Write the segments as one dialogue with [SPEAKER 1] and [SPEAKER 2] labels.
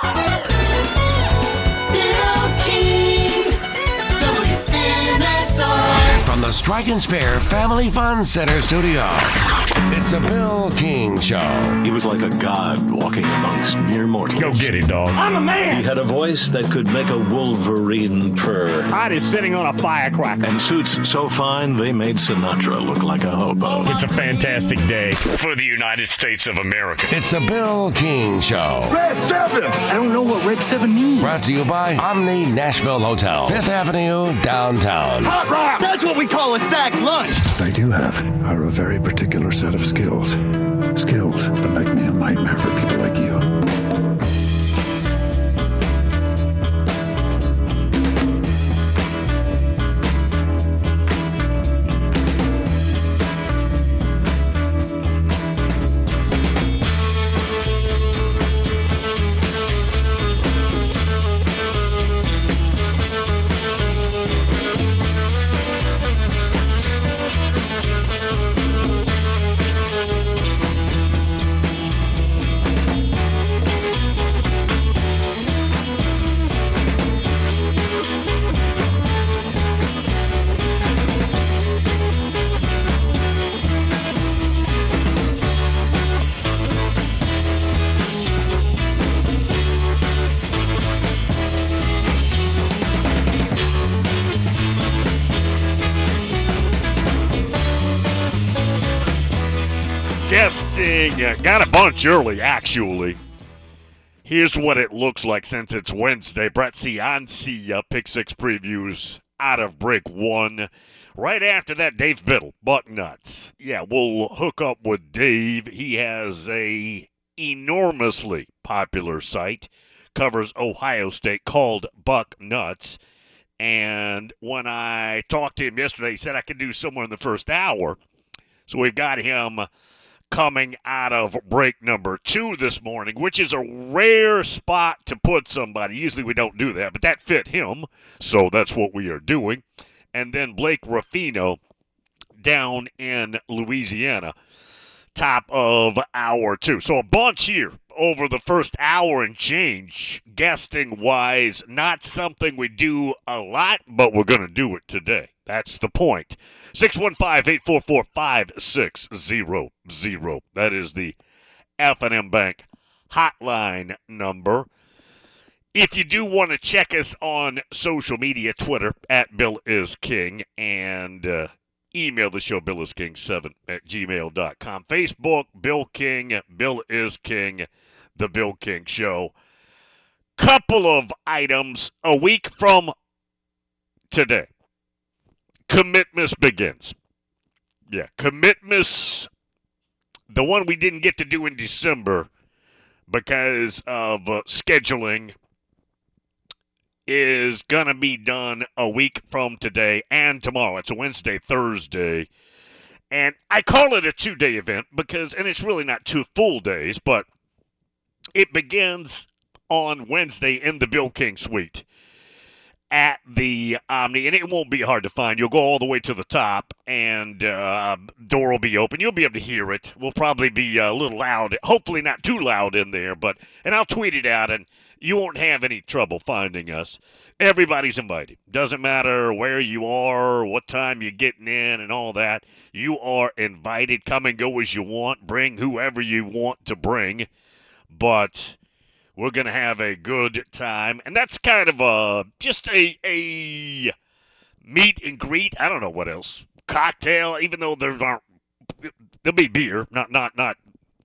[SPEAKER 1] Bill King, WNSR.
[SPEAKER 2] From the Strike and Spare Family Fun Center studio, it's the Bill King Show.
[SPEAKER 3] He was like a god walking amongst mere mortals.
[SPEAKER 4] Go get it, dog.
[SPEAKER 5] I'm a man.
[SPEAKER 3] He had a voice that could make a wolverine purr.
[SPEAKER 5] I is sitting on a firecracker.
[SPEAKER 3] And suits so fine they made Sinatra look like a hobo.
[SPEAKER 4] It's a fantastic day for the United States of America.
[SPEAKER 2] It's the Bill King Show.
[SPEAKER 5] Red 7. I don't know what Red 7 means.
[SPEAKER 2] Brought to you by Omni Nashville Hotel, 5th Avenue, downtown.
[SPEAKER 5] Hot rock. That's what we call a sack lunch.
[SPEAKER 6] What I do have are a very particular set of skills. Skills that make me a nightmare for people like you.
[SPEAKER 4] Got a bunch early, actually. Here's what it looks like since it's Wednesday. Brett Ciancia, Pick 6 previews out of break 1. Right after that, Dave Biddle, Bucknuts. Yeah, we'll hook up with Dave. He has a enormously popular site, covers Ohio State, called Bucknuts. And when I talked to him yesterday, he said I could do somewhere in the first hour. So we've got him coming out of break number 2 this morning, which is a rare spot to put somebody. Usually we don't do that, but that fit him, so that's what we are doing. And then Blake Ruffino down in Louisiana, top of hour 2. So a bunch here over the first hour and change, guesting-wise. Not something we do a lot, but we're going to do it today. That's the point. 615-844-5600. That is the F&M Bank hotline number. If you do want to check us on social media, Twitter, at Bill is King, and email the show, billisking7@gmail.com. Facebook, Bill King, Bill is King, The Bill King Show. Couple of items a week from today. Commitments begins. Yeah, Commitments, the one we didn't get to do in December because of scheduling, is going to be done a week from today and tomorrow. It's a Wednesday, Thursday. And I call it a 2-day event because, and it's really not 2 full days, but it begins on Wednesday in the Bill King Suite at the Omni, and it won't be hard to find. You'll go all the way to the top, and door will be open. You'll be able to hear it. We'll probably be a little loud, hopefully not too loud in there, and I'll tweet it out, and you won't have any trouble finding us. Everybody's invited. Doesn't matter where you are, what time you're getting in, and all that. You are invited. Come and go as you want. Bring whoever you want to bring, but we're going to have a good time. And that's kind of just a meet and greet. I don't know what else. Cocktail, even though there'll be beer, not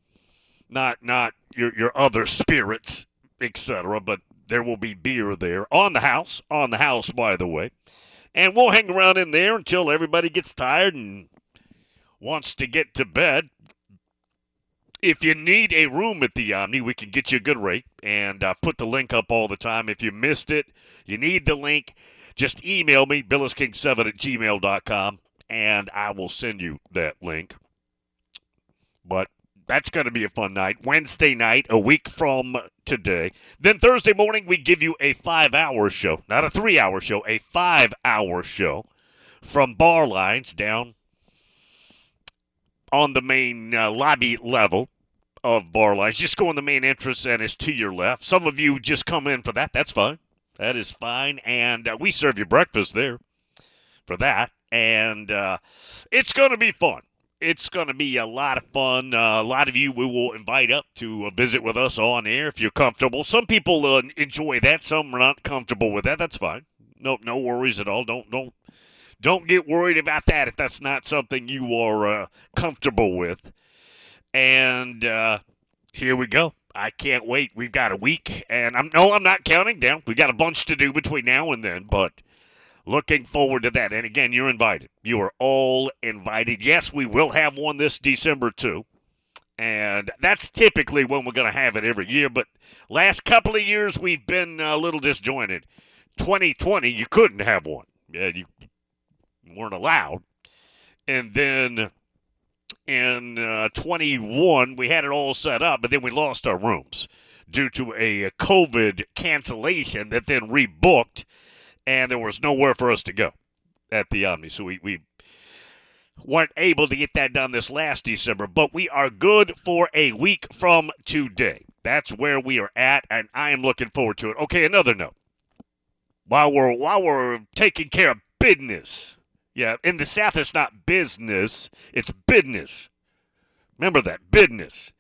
[SPEAKER 4] your other spirits, etc. But there will be beer there on the house, by the way. And we'll hang around in there until everybody gets tired and wants to get to bed. If you need a room at the Omni, we can get you a good rate, and I put the link up all the time. If you missed it, you need the link, just email me, billisking7@gmail.com, and I will send you that link. But that's going to be a fun night. Wednesday night, a week from today. Then Thursday morning, we give you a 5-hour show, not a 3-hour show, a 5-hour show from Bar Lines down on the main lobby level of bar lights. Just go in the main entrance, and it's to your left. Some of you just come in for that. That's fine. That is fine. And we serve you breakfast there for that. And it's going to be fun. It's going to be a lot of fun. A lot of you we will invite up to visit with us on air if you're comfortable. Some people enjoy that. Some are not comfortable with that. That's fine. No worries at all. Don't get worried about that if that's not something you are comfortable with. And here we go. I can't wait. We've got a week, and I'm not counting down. We've got a bunch to do between now and then, but looking forward to that. And again, you're invited. You are all invited. Yes, we will have one this December too. And that's typically when we're going to have it every year. But last couple of years, we've been a little disjointed. 2020, you couldn't have one. You weren't allowed. And then in 21, we had it all set up, but then we lost our rooms due to a COVID cancellation that then rebooked. And there was nowhere for us to go at the Omni. So we weren't able to get that done this last December. But we are good for a week from today. That's where we are at, and I am looking forward to it. Okay, another note. While we're taking care of business. Yeah, in the South it's not business, it's business. Remember that, business.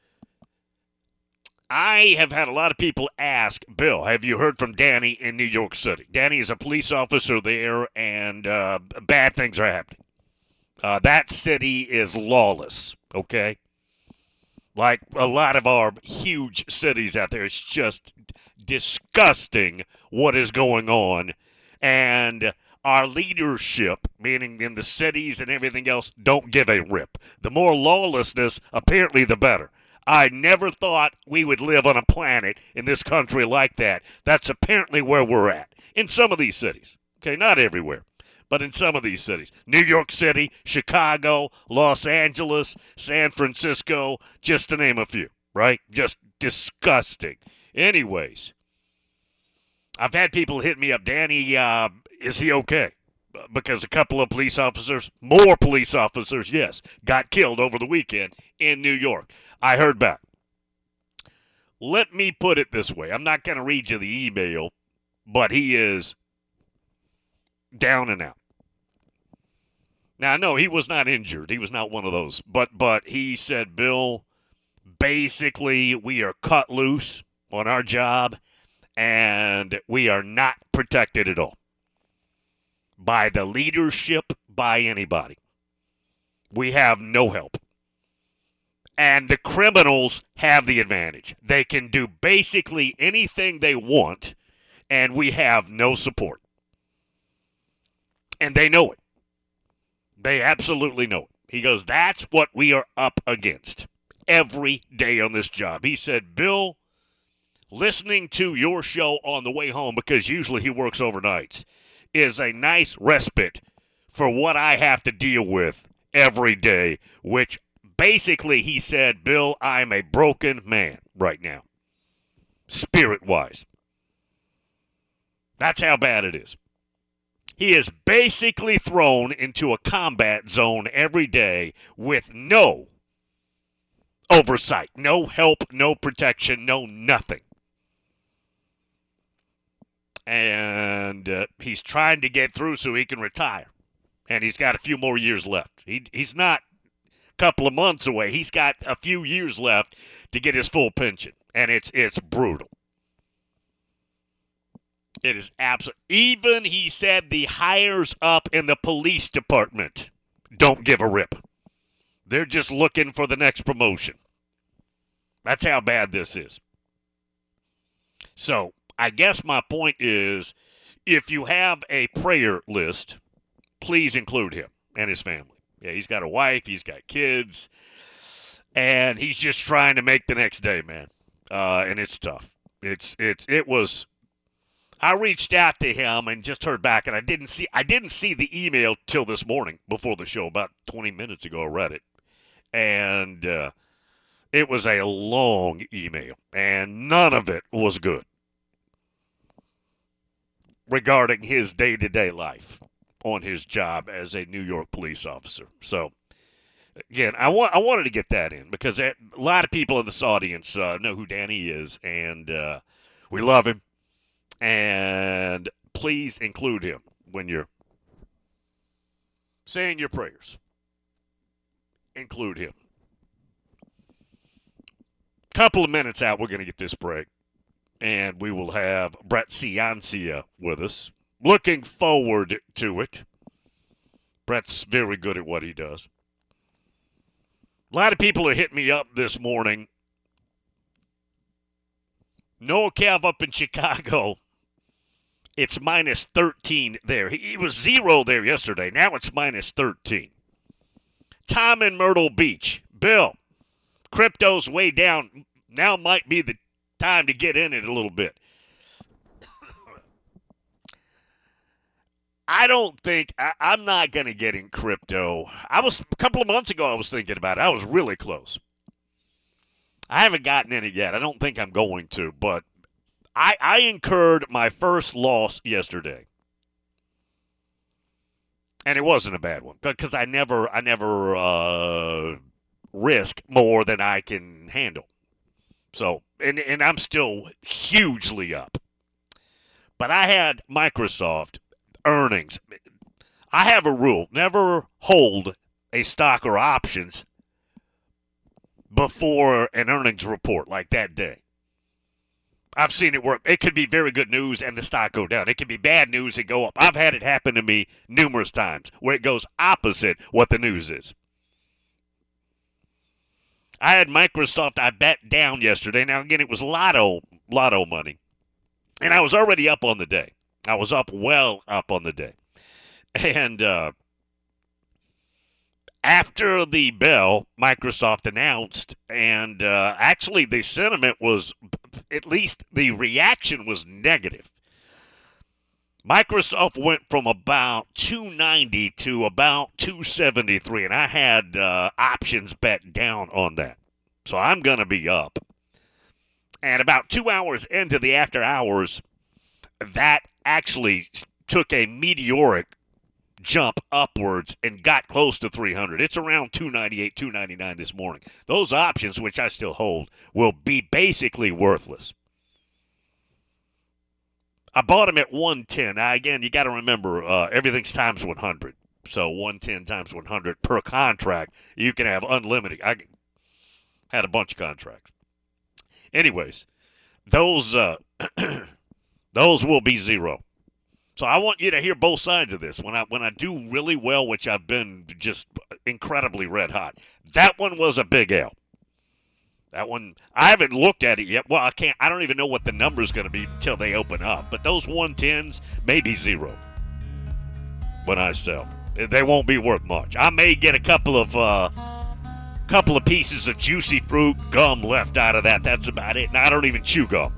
[SPEAKER 4] I have had a lot of people ask, Bill, have you heard from Danny in New York City? Danny is a police officer there, and bad things are happening. That city is lawless, okay? Like a lot of our huge cities out there, it's just disgusting what is going on. And our leadership, meaning in the cities and everything else, don't give a rip. The more lawlessness, apparently, the better. I never thought we would live on a planet in this country like that. That's apparently where we're at. In some of these cities. Okay, not everywhere, but in some of these cities. New York City, Chicago, Los Angeles, San Francisco, just to name a few, right? Just disgusting. Anyways, I've had people hit me up, Danny, is he okay? Because a couple of police officers, more police officers, yes, got killed over the weekend in New York. I heard back. Let me put it this way. I'm not going to read you the email, but he is down and out. Now, no, he was not injured. He was not one of those. But he said, Bill, basically we are cut loose on our job, and we are not protected at all. By the leadership, by anybody. We have no help. And the criminals have the advantage. They can do basically anything they want, and we have no support. And they know it. They absolutely know it. He goes, that's what we are up against every day on this job. He said, Bill, listening to your show on the way home, because usually he works overnights, is a nice respite for what I have to deal with every day, which basically he said, Bill, I'm a broken man right now, spirit-wise. That's how bad it is. He is basically thrown into a combat zone every day with no oversight, no help, no protection, no nothing. And he's trying to get through so he can retire. And he's got a few more years left. He's not a couple of months away. He's got a few years left to get his full pension. And it's brutal. It is absolute. Even, he said, the hires up in the police department don't give a rip. They're just looking for the next promotion. That's how bad this is. So, I guess my point is, if you have a prayer list, please include him and his family. Yeah, he's got a wife, he's got kids, and he's just trying to make the next day, man. And it's tough. It was. I reached out to him and just heard back, and I didn't see the email till this morning before the show. About 20 minutes ago, I read it, and it was a long email, and none of it was good regarding his day-to-day life on his job as a New York police officer. So, Again, I wanted to get that in because a lot of people in this audience know who Danny is, and we love him. And please include him when you're saying your prayers. Include him. Couple of minutes out, we're going to get this break, and we will have Brett Ciancia with us. Looking forward to it. Brett's very good at what he does. A lot of people are hitting me up this morning. NorCal up in Chicago. It's minus 13 there. He was 0 there yesterday. Now it's minus 13. Tom in Myrtle Beach. Bill, crypto's way down. Now might be the time to get in it a little bit. I don't think I'm not going to get in crypto. A couple of months ago I was thinking about it. I was really close. I haven't gotten in it yet. I don't think I'm going to, but I incurred my first loss yesterday. And it wasn't a bad one because I never risk more than I can handle. So, and I'm still hugely up. But I had Microsoft earnings. I have a rule. Never hold a stock or options before an earnings report like that day. I've seen it work. It could be very good news and the stock go down. It could be bad news and go up. I've had it happen to me numerous times where it goes opposite what the news is. I had Microsoft, I bet down yesterday. Now, again, it was lotto money. And I was already up on the day. I was well up on the day. And after the bell, Microsoft announced, and actually the sentiment was, at least the reaction was negative. Microsoft went from about 290 to about 273, and I had options bet down on that. So I'm going to be up. And about 2 hours into the after hours, that actually took a meteoric jump upwards and got close to 300. It's around 298, 299 this morning. Those options, which I still hold, will be basically worthless. I bought them at 110. Now, again, you got to remember, everything's times 100. So 110 times 100 per contract. You can have unlimited. I had a bunch of contracts. Anyways, those will be zero. So I want you to hear both sides of this. When I do really well, which I've been just incredibly red hot, that one was a big L. That one, I haven't looked at it yet. Well, I don't even know what the number's going to be until they open up. But those 110s may be zero when I sell. They won't be worth much. I may get a couple of pieces of juicy fruit gum left out of that. That's about it. And I don't even chew gum.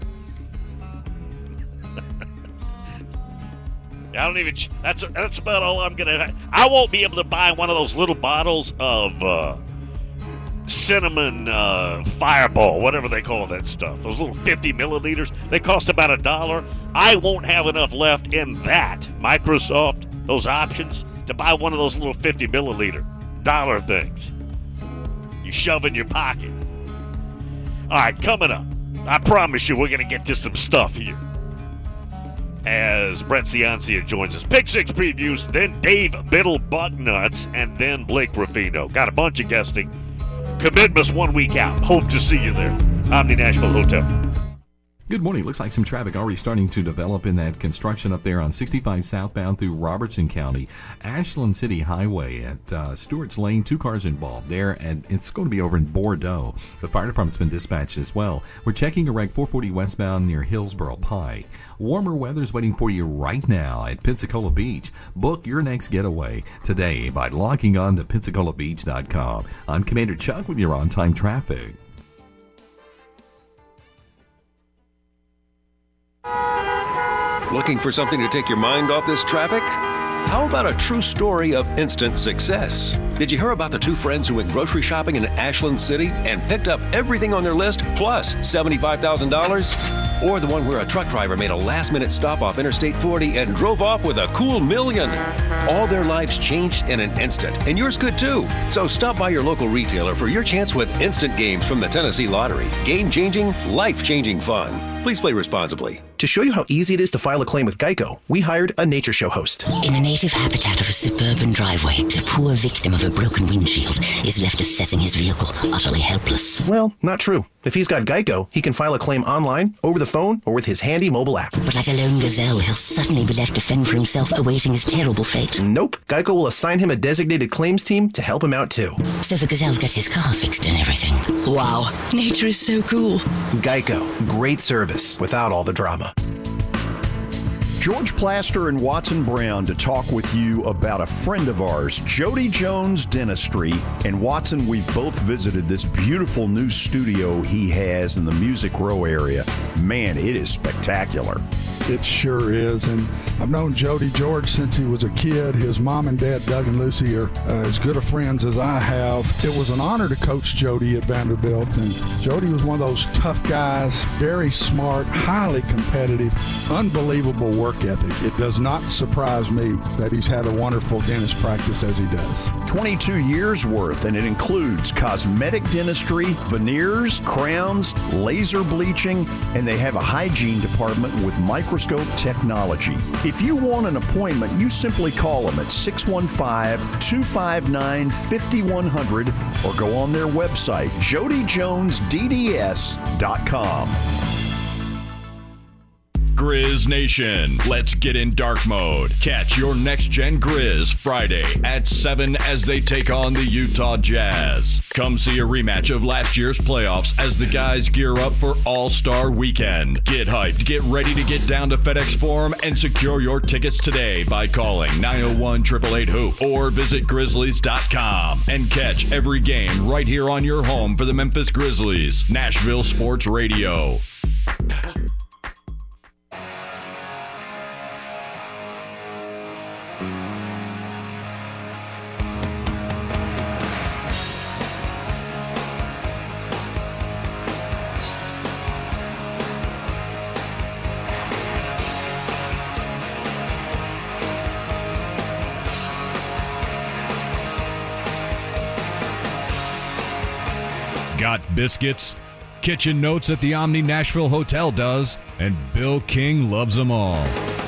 [SPEAKER 4] I don't even. That's about all I'm gonna. I won't be able to buy one of those little bottles of cinnamon Fireball, whatever they call that stuff. Those little 50 milliliters. They cost about $1. I won't have enough left in that Microsoft, those options, to buy one of those little 50 milliliter dollar things. You shove in your pocket. All right, coming up. I promise you, we're gonna get to some stuff here. As Brett Ciancia joins us. Pick Six previews, then Dave Biddle Bucknuts, and then Blake Ruffino. Got a bunch of guesting. Commitments 1 week out. Hope to see you there. Omni Nashville Hotel.
[SPEAKER 7] Good morning. Looks like some traffic already starting to develop in that construction up there on 65 southbound through Robertson County. Ashland City Highway at Stewart's Lane. 2 cars involved there, and it's going to be over in Bordeaux. The fire department's been dispatched as well. We're checking a wreck 440 westbound near Hillsboro Pike. Warmer weather's waiting for you right now at Pensacola Beach. Book your next getaway today by logging on to PensacolaBeach.com. I'm Commander Chuck with your on-time traffic.
[SPEAKER 8] Looking for something to take your mind off this traffic? How about a true story of instant success? Did you hear about the 2 friends who went grocery shopping in Ashland City and picked up everything on their list plus $75,000? Or the one where a truck driver made a last-minute stop off Interstate 40 and drove off with a cool $1 million. All their lives changed in an instant, and yours could too. So stop by your local retailer for your chance with instant games from the Tennessee Lottery. Game-changing, life-changing fun. Please play responsibly.
[SPEAKER 9] To show you how easy it is to file a claim with Geico, we hired a nature show host.
[SPEAKER 10] In the native habitat of a suburban driveway, the poor victim of a broken windshield is left assessing his vehicle, utterly helpless.
[SPEAKER 9] Well, not true. If he's got Geico, he can file a claim online, over the phone, or with his handy mobile app.
[SPEAKER 10] But like a lone gazelle, he'll suddenly be left to fend for himself, awaiting his terrible fate.
[SPEAKER 9] Nope. Geico will assign him a designated claims team to help him out too.
[SPEAKER 10] So the gazelle gets his car fixed and everything. Wow, nature is so cool.
[SPEAKER 9] Geico. Great service without all the drama.
[SPEAKER 11] George Plaster and Watson Brown to talk with you about a friend of ours, Jody Jones Dentistry. And Watson, we've both visited this beautiful new studio he has in the Music Row area. Man, it is spectacular.
[SPEAKER 6] It sure is, and I've known Jody George since he was a kid. His mom and dad, Doug and Lucy, are as good of friends as I have. It was an honor to coach Jody at Vanderbilt, and Jody was one of those tough guys, very smart, highly competitive, unbelievable work ethic. It does not surprise me that he's had a wonderful dentist practice as he does.
[SPEAKER 11] 22 years worth, and it includes cosmetic dentistry, veneers, crowns, laser bleaching, and they have a hygiene department with microscope technology. If you want an appointment, you simply call them at 615-259-5100 or go on their website, jodyjonesdds.com.
[SPEAKER 12] Grizz Nation, let's get in dark mode. Catch your Next Gen Grizz Friday at 7 as they take on the Utah Jazz. Come see a rematch of last year's playoffs as the guys gear up for All-Star Weekend. Get hyped, get ready to get down to FedEx Forum and secure your tickets today by calling 901-888-HOOP or visit Grizzlies.com and catch every game right here on your home for the Memphis Grizzlies. Nashville Sports Radio. Got biscuits? Kitchen Notes at the Omni Nashville Hotel does, and Bill King loves them all.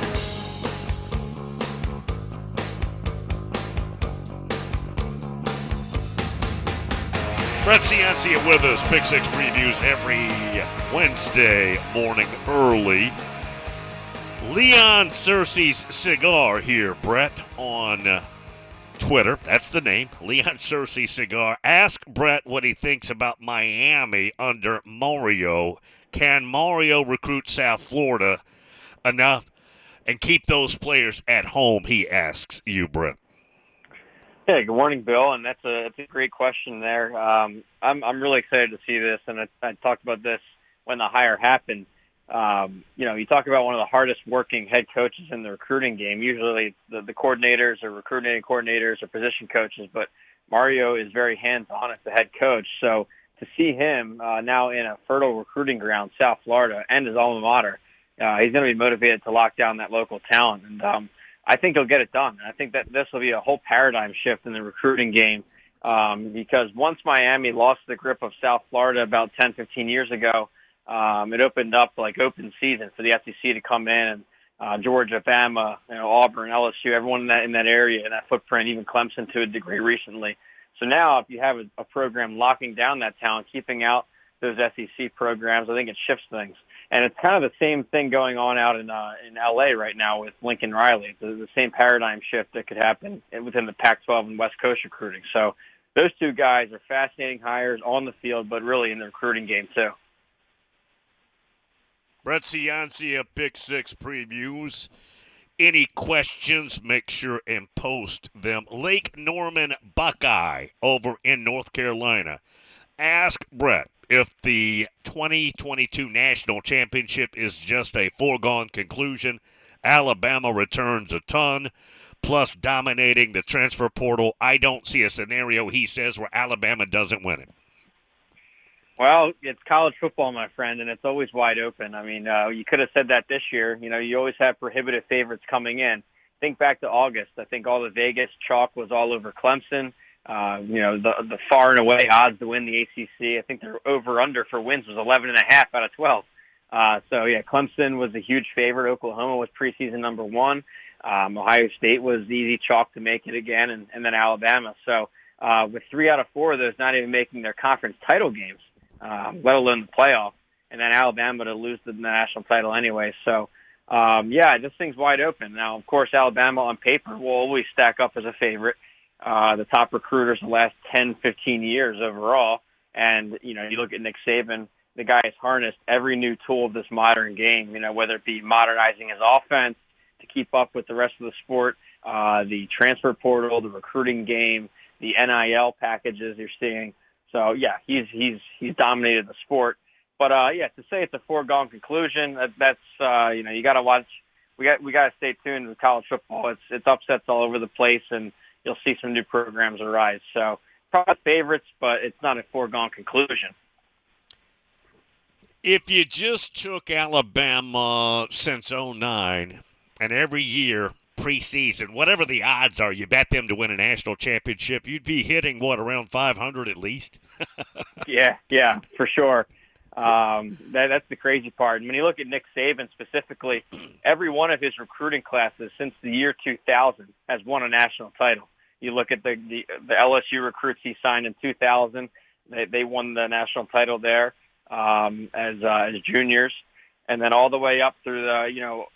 [SPEAKER 4] Brett Ciancia with us. Pick Six previews every Wednesday morning early. Leon Searcy's Cigar here, Brett, on Twitter. That's the name, Leon Searcy Cigar. Ask Brett what he thinks about Miami under Mario. Can Mario recruit South Florida enough and keep those players at home, he asks you, Brett.
[SPEAKER 13] Hey, good morning, Bill, and that's a great question there. I'm really excited to see this, and I talked about this when the hire happened. You talk about one of the hardest working head coaches in the recruiting game. Usually the coordinators or recruiting coordinators or position coaches, but Mario is very hands-on as the head coach. So to see him now in a fertile recruiting ground, South Florida, and his alma mater, he's going to be motivated to lock down that local talent. And I think he'll get it done. I think that this will be a whole paradigm shift in the recruiting game because once Miami lost the grip of South Florida about 10, 15 years ago, it opened up like open season for the SEC to come in, and Georgia, Bama, Auburn, LSU, everyone in that area, in that footprint, even Clemson to a degree recently. So now if you have a program locking down that talent, keeping out those SEC programs, I think it shifts things. And it's kind of the same thing going on out in LA right now with Lincoln Riley. The same paradigm shift that could happen within the Pac-12 and West Coast recruiting. So those two guys are fascinating hires on the field, but really in the recruiting game too.
[SPEAKER 4] Brett Ciancia, Pick Six previews. Any questions, make sure and post them. Lake Norman Buckeye over in North Carolina. Ask Brett if the 2022 National Championship is just a foregone conclusion. Alabama returns a ton, plus dominating the transfer portal. I don't see a scenario, he says, where Alabama doesn't win it.
[SPEAKER 13] Well, it's college football, my friend, and it's always wide open. I mean, you could have said that this year. You know, you always have prohibitive favorites coming in. Think back to August. I think all the Vegas chalk was all over Clemson. You know, the far and away odds to win the ACC. I think their over-under for wins was 11.5 out of 12. So, yeah, Clemson was a huge favorite. Oklahoma was preseason number 1. Ohio State was easy chalk to make it again, and then Alabama. So with 3 out of 4 of those not even making their conference title games, let alone the playoff, and then Alabama to lose the national title anyway. So, yeah, this thing's wide open. Now, of course, Alabama on paper will always stack up as a favorite. The top recruiters the last 10, 15 years overall. And, you know, you look at Nick Saban, the guy has harnessed every new tool of this modern game, you know, whether it be modernizing his offense to keep up with the rest of the sport, the transfer portal, the recruiting game, the NIL packages you're seeing. So, yeah, he's dominated the sport. But, yeah, to say it's a foregone conclusion, that's you know, you got to watch. We got to stay tuned with college football. It's upsets all over the place, and you'll see some new programs arise. So, probably favorites, but it's not a foregone conclusion.
[SPEAKER 4] If you just took Alabama since 2009, and every year preseason, whatever the odds are, you bet them to win a national championship, you'd be hitting, what, around 500 at least?
[SPEAKER 13] Yeah, for sure. That's the crazy part. And when you look at Nick Saban specifically, every one of his recruiting classes since the year 2000 has won a national title. You look at the LSU recruits he signed in 2000; they won the national title there as juniors, and then all the way up through the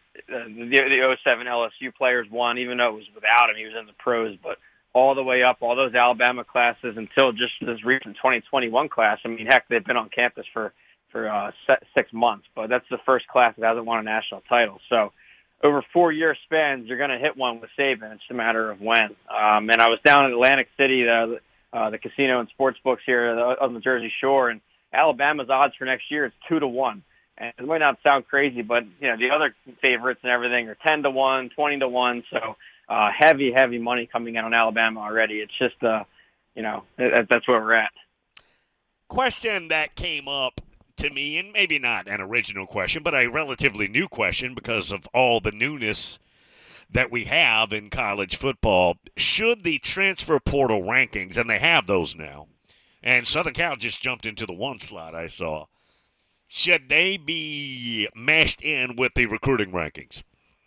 [SPEAKER 13] 07 LSU players won, even though it was without him. He was in the pros, but all the way up, all those Alabama classes until just this recent 2021 class. I mean, heck, they've been on campus for 6 months, but that's the first class that hasn't won a national title. So over 4-year spans, you're going to hit one with Saban. It's just a matter of when. And I was down in Atlantic City, the casino and sports books here on the Jersey Shore, and Alabama's odds for next year is 2-1. And it might not sound crazy, but you know the other favorites and everything are 10-1, 20-1. So heavy money coming in on Alabama already. It's just that's where we're at.
[SPEAKER 4] Question that came up to me, and maybe not an original question, but a relatively new question because of all the newness that we have in college football. Should the transfer portal rankings, and they have those now, and Southern Cal just jumped into the 1 slot I saw, should they be meshed in with the recruiting rankings?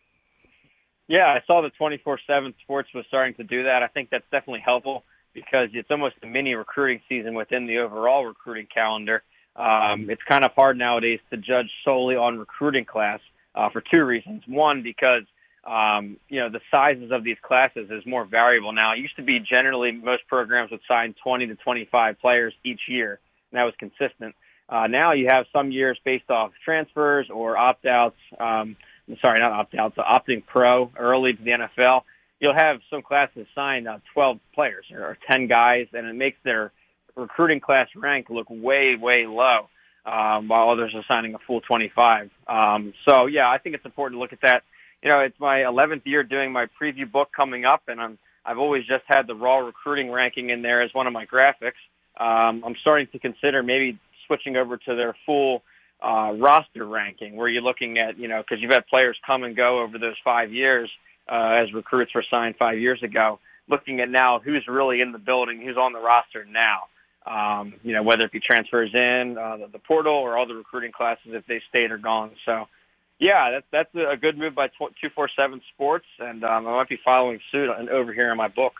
[SPEAKER 13] Yeah, I saw the 24/7 Sports was starting to do that. I think that's definitely helpful because it's almost a mini recruiting season within the overall recruiting calendar. It's kind of hard nowadays to judge solely on recruiting class for 2 reasons. One, because the sizes of these classes is more variable now. It used to be generally most programs would sign 20 to 25 players each year, and that was consistent. Now you have some years based off transfers or opt-outs. Not opt-outs, opting pro early to the NFL. You'll have some classes sign 12 players or 10 guys, and it makes their recruiting class rank look way, way low, while others are signing a full 25. So, yeah, I think it's important to look at that. You know, it's my 11th year doing my preview book coming up, and I've always just had the raw recruiting ranking in there as one of my graphics. I'm starting to consider maybe switching over to their full roster ranking, where you're looking at, because you've had players come and go over those 5 years as recruits were signed 5 years ago, looking at now who's really in the building, who's on the roster now. Whether it be transfers in the portal or all the recruiting classes if they stayed or gone. So, yeah, that's a good move by 247 Sports, and I might be following suit over here in my book.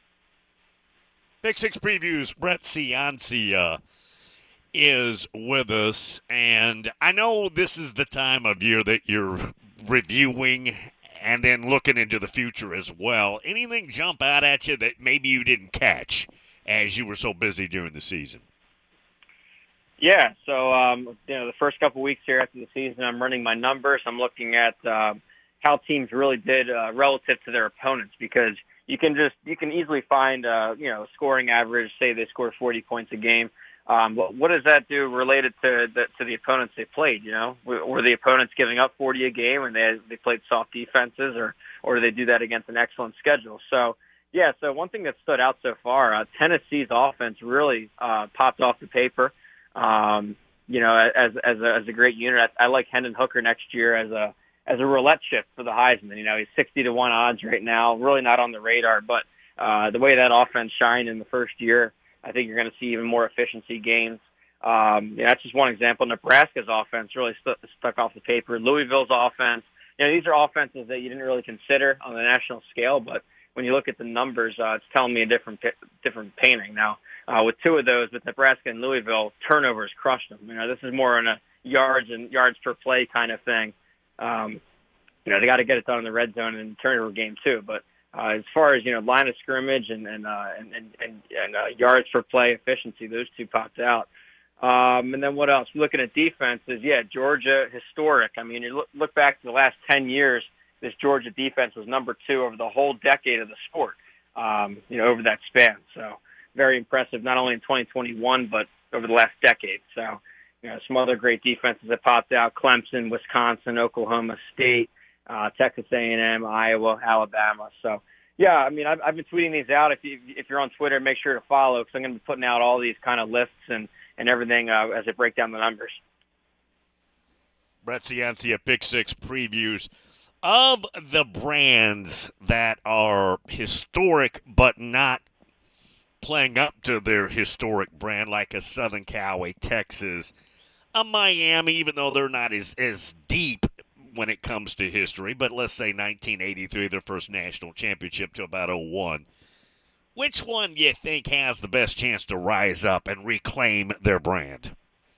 [SPEAKER 4] Pick Six Previews, Brett Ciancia is with us, and I know this is the time of year that you're reviewing and then looking into the future as well. Anything jump out at you that maybe you didn't catch as you were so busy during the season?
[SPEAKER 13] Yeah, so the first couple weeks here after the season, I'm running my numbers. I'm looking at how teams really did relative to their opponents, because you can easily find scoring average. Say they score 40 points a game. What does that do related to the opponents they played? Were the opponents giving up 40 a game and they played soft defenses, or do they do that against an excellent schedule? So. Yeah, so one thing that stood out so far, Tennessee's offense really popped off the paper. as a great unit. I like Hendon Hooker next year as a roulette chip for the Heisman. He's 60-1 odds right now, really not on the radar, but the way that offense shined in the first year, I think you're going to see even more efficiency gains. That's just one example. Nebraska's offense really stuck off the paper. Louisville's offense, these are offenses that you didn't really consider on the national scale, but when you look at the numbers, it's telling me a different painting. Now, with two of those, with Nebraska and Louisville, turnovers crushed them. This is more on a yards per play kind of thing. They got to get it done in the red zone and turnover game too. But as far as line of scrimmage and yards per play efficiency, those two popped out. And then what else? Looking at defenses, Georgia, historic. You look back to the last 10 years, this Georgia defense was number 2 over the whole decade of the sport, over that span. So very impressive, not only in 2021, but over the last decade. So, some other great defenses that popped out: Clemson, Wisconsin, Oklahoma State, Texas A&M, Iowa, Alabama. So, I've been tweeting these out. If you're on Twitter, make sure to follow, because I'm going to be putting out all these kind of lists and everything as I break down the numbers.
[SPEAKER 4] Brett Ciancia, Pick Six previews of the brands that are historic but not playing up to their historic brand, like a Southern Cal, a Texas, a Miami, even though they're not as deep when it comes to history, but let's say 1983, their first national championship, to about 01. Which one do you think has the best chance to rise up and reclaim their brand?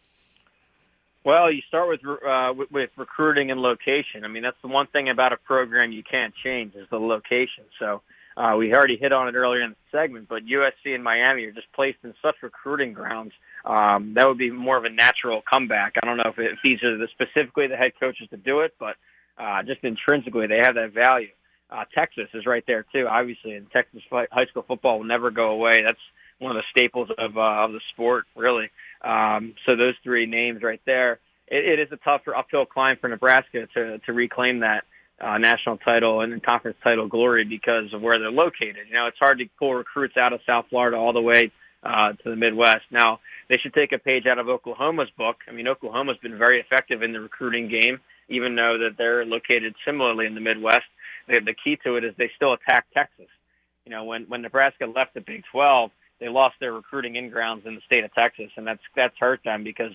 [SPEAKER 13] Well, you start with recruiting and location. That's the one thing about a program you can't change is the location. So we already hit on it earlier in the segment, but USC and Miami are just placed in such recruiting grounds. That would be more of a natural comeback. I don't know if these are specifically the head coaches to do it, but just intrinsically they have that value. Texas is right there too, obviously, and Texas high school football will never go away. That's one of the staples of the sport, really. So those three names right there. It is a tougher uphill climb for Nebraska to reclaim that national title and conference title glory because of where they're located. It's hard to pull recruits out of South Florida all the way to the Midwest. Now, they should take a page out of Oklahoma's book. Oklahoma's been very effective in the recruiting game, even though that they're located similarly in the Midwest. The key to it is they still attack Texas. When Nebraska left the Big 12, they lost their recruiting in-grounds in the state of Texas, and that's hurt them because,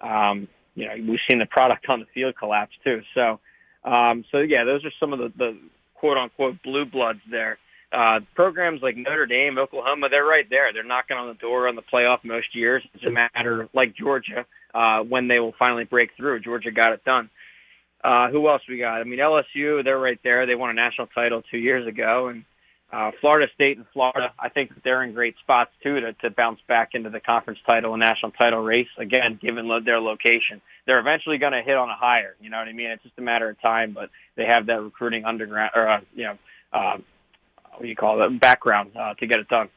[SPEAKER 13] we've seen the product on the field collapse too. So those are some of the quote-unquote blue bloods there. Programs like Notre Dame, Oklahoma, they're right there. They're knocking on the door on the playoff most years. It's a matter, like Georgia, when they will finally break through. Georgia got it done. Who else we got? LSU, they're right there. They won a national title 2 years ago. And Florida State and Florida, I think that they're in great spots, too, to bounce back into the conference title and national title race, again, given their location. They're eventually going to hit on a higher, you know what I mean? It's just a matter of time, but they have that recruiting underground, or, background to get it done.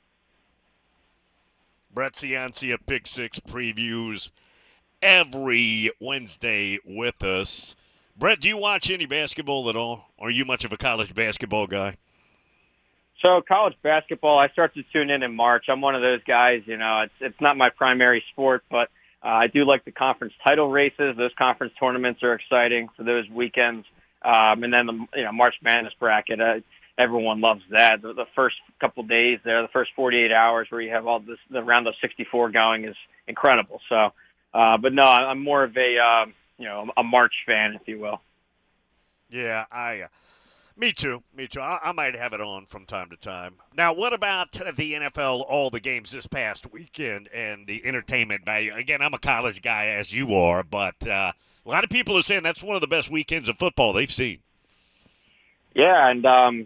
[SPEAKER 4] Brett Ciancia, Pick Six previews every Wednesday with us. Brett, do you watch any basketball at all? Are you much of a college basketball guy?
[SPEAKER 13] So college basketball, I start to tune in March. I'm one of those guys, it's not my primary sport, but I do like the conference title races. Those conference tournaments are exciting for those weekends. And then the March Madness bracket, everyone loves that. The first couple days there, the first 48 hours where you have all this, the round of 64 going is incredible. So, but no, I'm more of a March fan, if you will.
[SPEAKER 4] Yeah, me too. I might have it on from time to time. Now, what about the NFL, all the games this past weekend and the entertainment value? Again, I'm a college guy, as you are, but a lot of people are saying that's one of the best weekends of football they've seen.
[SPEAKER 13] Yeah, and,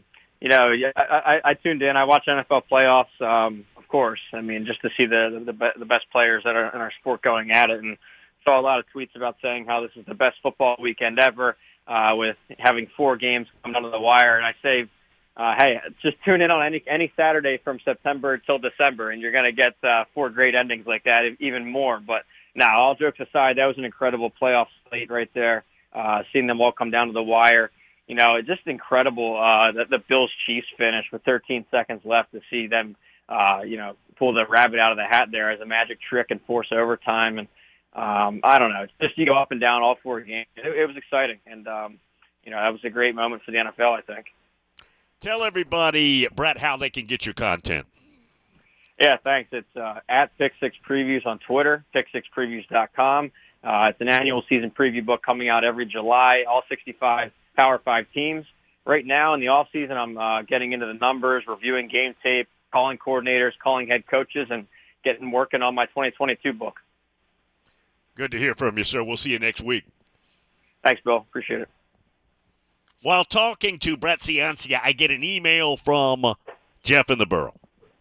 [SPEAKER 13] I tuned in. I watch NFL playoffs, of course. Just to see the best players that are in our sport going at it, and saw a lot of tweets about saying how this is the best football weekend ever. With having 4 games come down to the wire, and I say, hey, just tune in on any Saturday from September till December, and you're going to get 4 great endings like that, even more. But now, all jokes aside, that was an incredible playoff slate right there. Seeing them all come down to the wire, just incredible. The Bills-Chiefs finish with 13 seconds left to see them, pull the rabbit out of the hat there as a magic trick and force overtime. And I don't know. It's just you go up and down all 4 games. It was exciting. And, that was a great moment for the NFL, I think.
[SPEAKER 4] Tell everybody, Brett, how they can get your content.
[SPEAKER 13] Yeah, thanks. It's at Pick Six Previews on Twitter, pick6previews.com. It's an annual season preview book coming out every July, all 65 Power 5 teams. Right now in the off season, I'm getting into the numbers, reviewing game tape, calling coordinators, calling head coaches, and working on my 2022 book.
[SPEAKER 4] Good to hear from you, sir. We'll see you next week.
[SPEAKER 13] Thanks, Bill. Appreciate it.
[SPEAKER 4] While talking to Brett Ciancia, I get an email from Jeff in the Borough.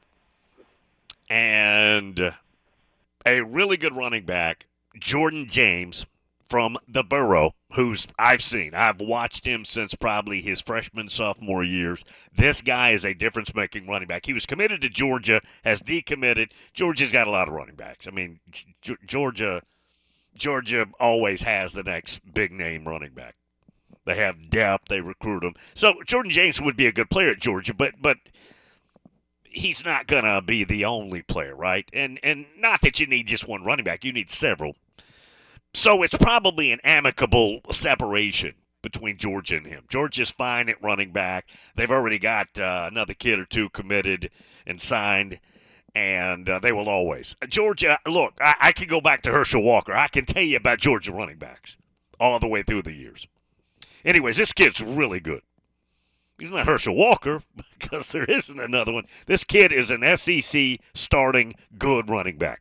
[SPEAKER 4] And a really good running back, Jordan James from the Borough, who's I've watched him since probably his freshman, sophomore years. This guy is a difference-making running back. He was committed to Georgia, has decommitted. Georgia's got a lot of running backs. I mean, Georgia always has the next big-name running back. They have depth. They recruit them. So Jordan James would be a good player at Georgia, but he's not going to be the only player, right? And not that you need just one running back. You need several. So it's probably an amicable separation between Georgia and him. Georgia's fine at running back. They've already got another kid or two committed and signed, and they will always. Georgia, look, I can go back to Herschel Walker. I can tell you about Georgia running backs all the way through the years. Anyways, this kid's really good. He's not Herschel Walker because there isn't another one. This kid is an SEC starting good running back.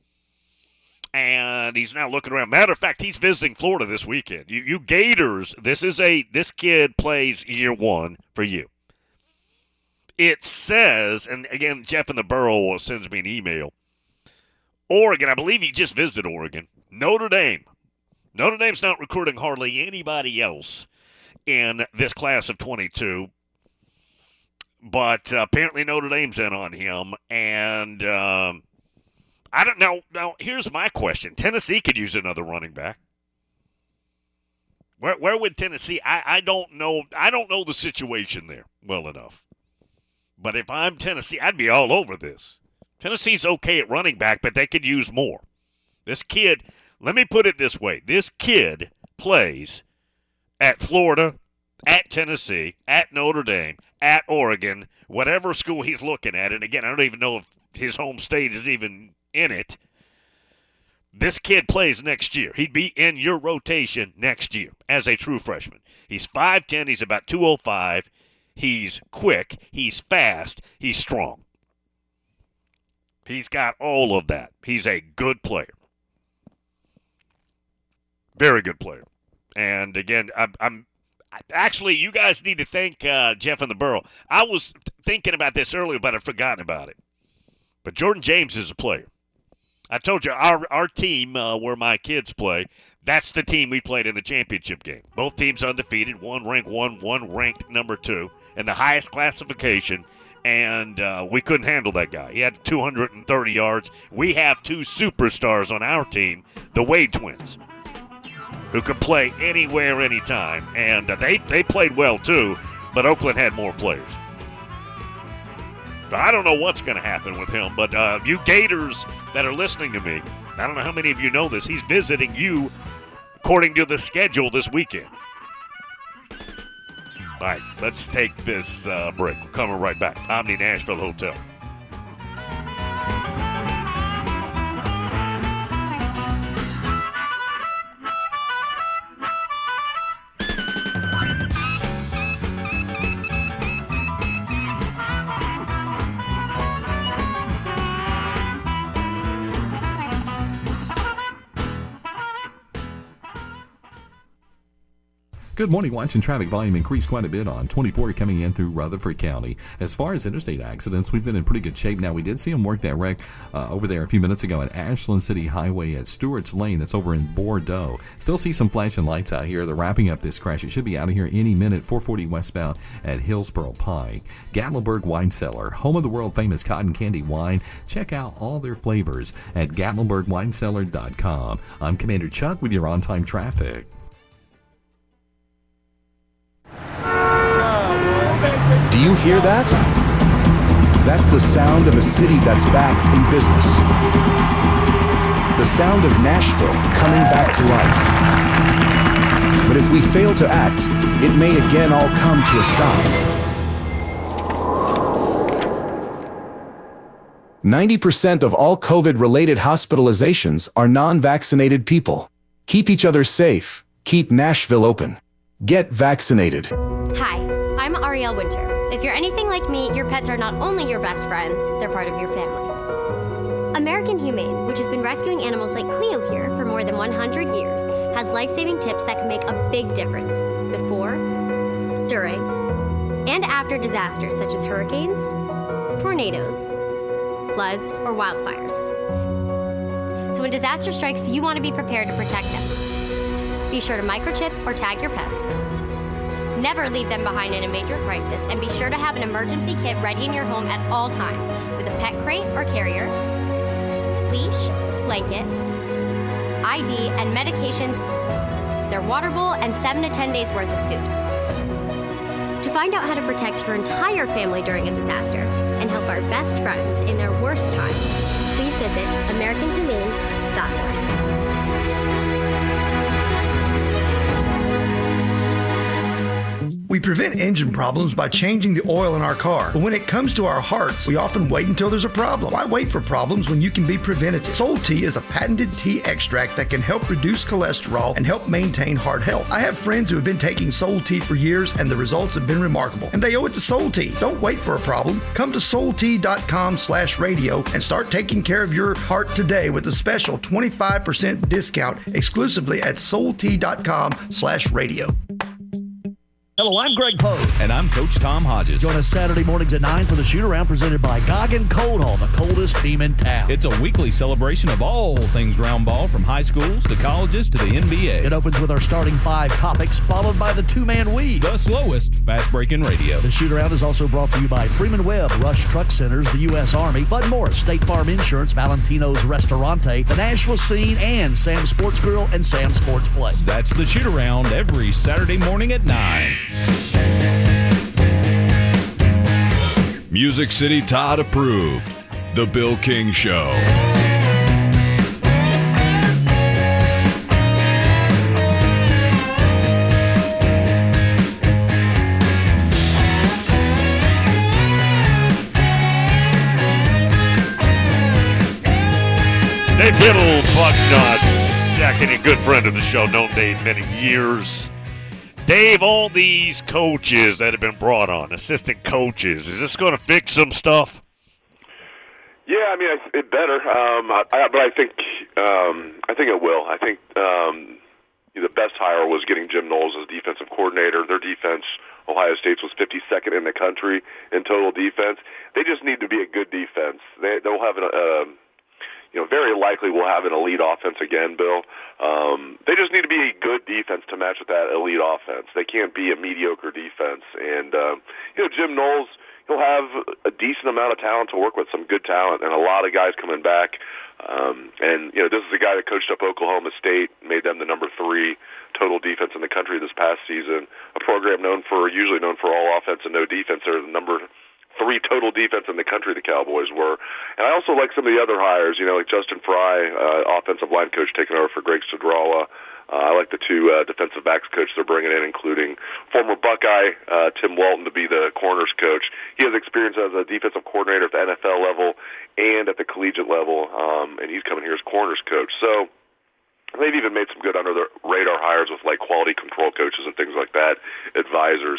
[SPEAKER 4] And he's now looking around. Matter of fact, he's visiting Florida this weekend. You Gators, this kid plays year one for you. It says, and again, Jeff in the Borough sends me an email. Oregon, I believe he just visited Oregon. Notre Dame. Notre Dame's not recruiting hardly anybody else in this class of 22. But apparently Notre Dame's in on him. And I don't know. Now, here's my question. Tennessee could use another running back. Where would Tennessee? I don't know. I don't know the situation there well enough. But if I'm Tennessee, I'd be all over this. Tennessee's okay at running back, but they could use more. This kid, let me put it this way. This kid plays at Florida, at Tennessee, at Notre Dame, at Oregon, whatever school he's looking at. And again, I don't even know if his home state is even in it. This kid plays next year. He'd be in your rotation next year as a true freshman. He's 5'10", he's about 205. He's quick, he's fast, he's strong. He's got all of that. He's a good player. Very good player. And again, I'm actually, you guys need to thank Jeff in the Borough. I was thinking about this earlier, but I'd forgotten about it. But Jordan James is a player. I told you, our team where my kids play, that's the team we played in the championship game. Both teams undefeated, one ranked 1, one ranked number 2, in the highest classification, and we couldn't handle that guy. He had 230 yards. We have 2 superstars on our team, the Wade twins, who could play anywhere, anytime. And they played well, too, but Oakland had more players. So I don't know what's going to happen with him, but you Gators that are listening to me, I don't know how many of you know this. He's visiting you according to the schedule this weekend. All right, let's take this break. We're coming right back. Omni Nashville Hotel.
[SPEAKER 7] Good morning. Watching traffic volume increase quite a bit on 24 coming in through Rutherford County. As far as interstate accidents, we've been in pretty good shape now. We did see them work that wreck over there a few minutes ago at Ashland City Highway at Stewart's Lane. That's over in Bordeaux. Still see some flashing lights out here. They're wrapping up this crash. It should be out of here any minute. 440 westbound at Hillsboro Pike. Gatlinburg Wine Cellar, home of the world famous cotton candy wine. Check out all their flavors at GatlinburgWineCellar.com. I'm Commander Chuck with your on-time traffic.
[SPEAKER 14] Do you hear that? That's the sound of a city that's back in business. The sound of Nashville coming back to life. But if we fail to act, it may again all come to a stop. 90% of all COVID-related hospitalizations are non-vaccinated people. Keep each other safe. Keep Nashville open. Get vaccinated.
[SPEAKER 15] Hi, I'm Ariel Winter. If you're anything like me, your pets are not only your best friends, they're part of your family. American Humane, which has been rescuing animals like Cleo here for more than 100 years, has life-saving tips that can make a big difference before, during, and after disasters such as hurricanes, tornadoes, floods, or wildfires. So when disaster strikes, you want to be prepared to protect them. Be sure to microchip or tag your pets. Never leave them behind in a major crisis, and be sure to have an emergency kit ready in your home at all times with a pet crate or carrier, leash, blanket, ID, and medications, their water bowl, and 7 to 10 days worth of food. To find out how to protect your entire family during a disaster and help our best friends in their worst times, please visit AmericanHumane.org.
[SPEAKER 16] We prevent engine problems by changing the oil in our car. But when it comes to our hearts, we often wait until there's a problem. Why wait for problems when you can be preventative? Soul Tea is a patented tea extract that can help reduce cholesterol and help maintain heart health. I have friends who have been taking Soul Tea for years, and the results have been remarkable. And they owe it to Soul Tea. Don't wait for a problem. Come to soultea.com/radio and start taking care of your heart today with a special 25% discount exclusively at soultea.com/radio.
[SPEAKER 17] Hello, I'm Greg Poe.
[SPEAKER 18] And I'm Coach Tom Hodges.
[SPEAKER 17] Join us Saturday mornings at 9 for the shoot-around presented by Goggin Cold Hall, the coldest team in town.
[SPEAKER 18] It's a weekly celebration of all things round ball, from high schools to colleges to the NBA.
[SPEAKER 17] It opens with our starting 5 topics, followed by the two-man weave.
[SPEAKER 18] The slowest fast-breaking radio.
[SPEAKER 17] The shoot-around is also brought to you by Freeman Webb, Rush Truck Centers, the U.S. Army, Bud Morris, State Farm Insurance, Valentino's Restaurante, the Nashville Scene, and Sam's Sports Grill and Sam's Sports Play.
[SPEAKER 18] That's the shoot-around every Saturday morning at 9.
[SPEAKER 12] Music City Todd approved. The Bill King Show.
[SPEAKER 4] Dave Biddle, Bucknut, Jack, and a good friend of the show, known Dave many years. Dave, all these coaches that have been brought on, assistant coaches, is this going to fix some stuff?
[SPEAKER 19] Yeah, I mean, it better, but I think it will. I think the best hire was getting Jim Knowles as defensive coordinator. Their defense, Ohio State's, was 52nd in the country in total defense. They just need to be a good defense. They'll have very likely we'll have an elite offense again, Bill. They just need to be a good defense to match with that elite offense. They can't be a mediocre defense. And, Jim Knowles, he'll have a decent amount of talent to work with, some good talent, and a lot of guys coming back. This is a guy that coached up Oklahoma State, made them the number 3 total defense in the country this past season, a program usually known for all offense and no defense. They're the number 3 total defense in the country, the Cowboys were. And I also like some of the other hires, like Justin Fry, offensive line coach, taking over for Greg Studrawa. I like the 2 defensive backs coach they're bringing in, including former Buckeye Tim Walton to be the corners coach. He has experience as a defensive coordinator at the NFL level and at the collegiate level, and he's coming here as corners coach. So they've even made some good under-the-radar hires with, quality control coaches and things like that, advisors.